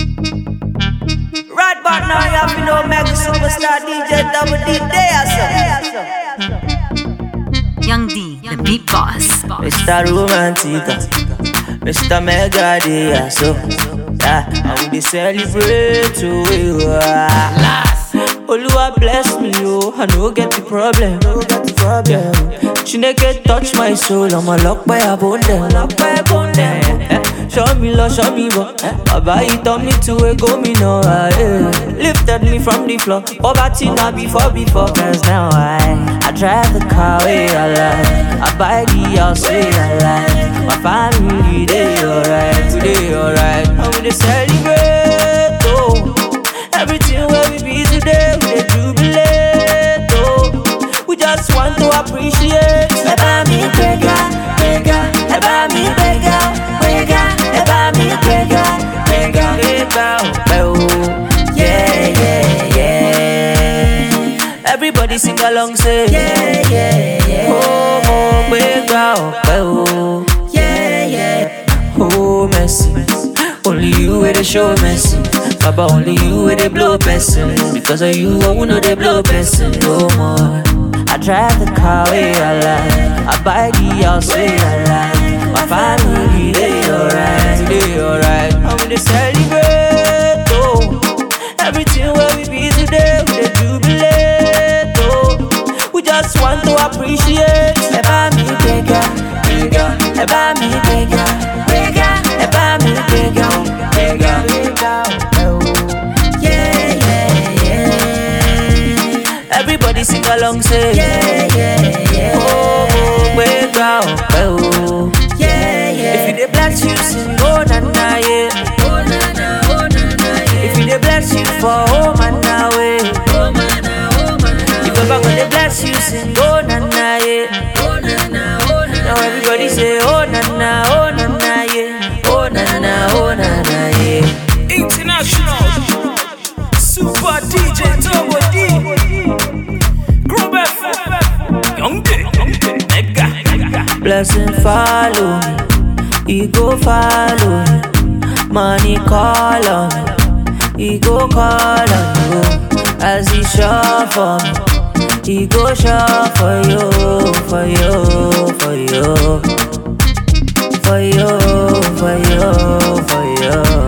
Right back now, you have to know Mega Superstar DJ Double D there, Young D, the beat boss. Mr. Romantica, Mr. Mega D, so yeah, I will celebrate to you. Oluwa bless me, oh, I no get the problem. Chineke touch my soul, I'm a lock by a bone them. Show me love, show me what. Baba, he turned me to a go me no. Lifted me from the floor. Poverty not before. Cause now I drive the car way I like. I buy the house way I like. My family, they alright, today alright. I'm gonna celebrate, oh. Everything where we be today, we dey jubilate, oh. We just want to appreciate. Eba mi bega, eba mi bega, eba mi bega, oh. Yeah. Everybody sing along, say yeah. Oh, bega, oh. Yeah. Oh, mercy. Only you with the show mercy. Baba, only you with the blow person. Because of you, I know they blow person no more. I drive the car way I like. I buy the house way I like. My family, they alright. I'm gonna celebrate, oh. Everything where we be today, we dey jubilate, oh. We just want to appreciate. Eba mi bega, eba mi bega, eba mi bega, oh. Yeah. Everybody sing along, say yeah. Oh, bega, oh. Yeah. If you dey bless you, sing oh na na yeah. Oh na na. If you dey bless you for oh man na way. Oh man na. If Baba gonna bless you, sing oh na na yeah. Oh na. Now everybody say oh na na yeah. Oh na yeah. International Super DJ Turbo D Group F Young D Mega Blessing follow me, he go follow me. Money call on me, he go call on you. As he show for me, he go show for you, for you, for you, for you, for you, for you.